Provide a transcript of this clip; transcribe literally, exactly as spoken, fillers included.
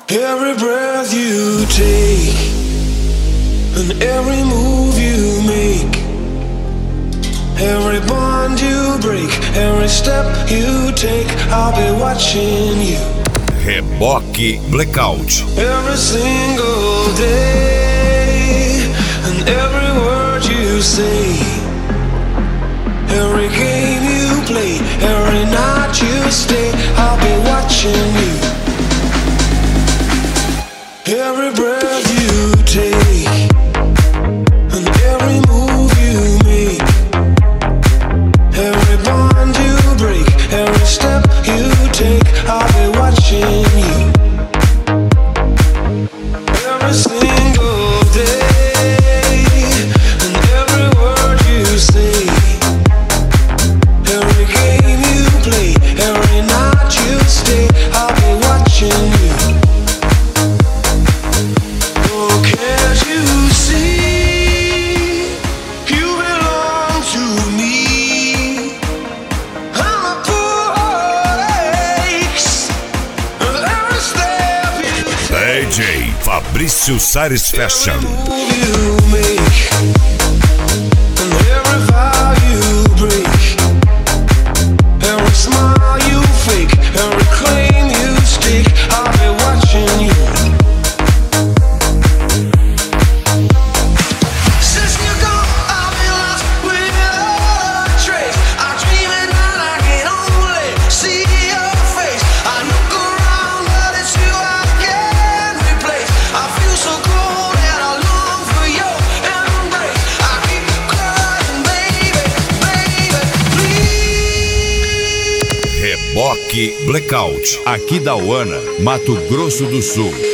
Every breath you take and every move you make, every bond you break, every step you take, I'll be watching you. Reboque Blackout. Every single day and every word you say, every game you play, every night you stay, I'll be watching you. Every breath you take and every move you make, every bond you break, every step you take, I'll be watching you. Every single day and every word you say, every game you play, every night you stay, I'll be watching you. D J Fabrício Sares Fashion. Reboque Blackout, aqui da Uana, Mato Grosso do Sul.